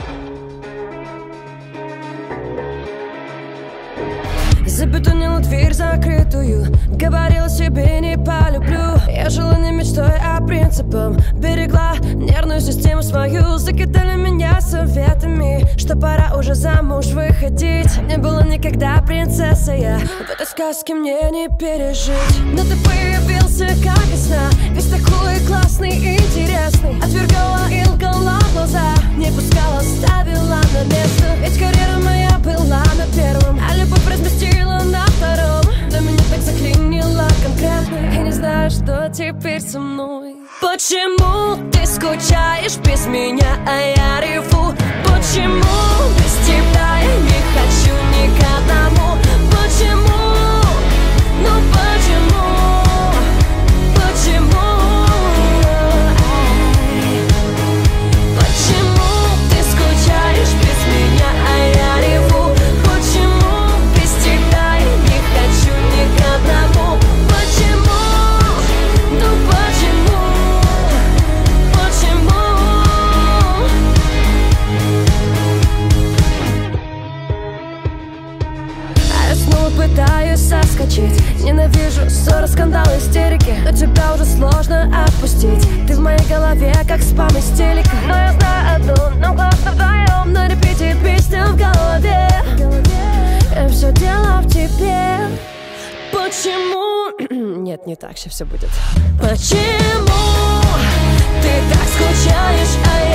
Забетонила дверь закрытую, говорила себе не полюблю. Я жила не мечтой, а принципом. Берегла нервную систему свою. Закидали меня советами, что пора уже замуж выходить. Не была никогда принцесса я, в этой сказке мне не пережить. Но ты появился как из сна, весь такой классный и интересный. Отвергала и лгала в глаза, не пускала, ставила на место. Ведь карьера моя была на первом, а любовь разместила на втором. Но меня так заклинило конкретно, я не знаю, что теперь со мной. Почему ты скучаешь без меня, а я реву? Почему без тебя я не хочу ни к одному? Почему? Ну почему? Почему? Почему ты скучаешь без меня, а я реву? Почему без тебя я не хочу ни к одному? Почему? Ну почему? Почему? А я снова пытаюсь соскочить. Ненавижу ссоры, скандалы, истерики, но тебя уже сложно отпустить. Ты в моей голове, как спам из телека. Но я знаю одну, нам классно вдвоем. На репите песня в голове. И все дело в тебе. Почему? Нет, не так, сейчас все будет. Почему ты так скучаешь, а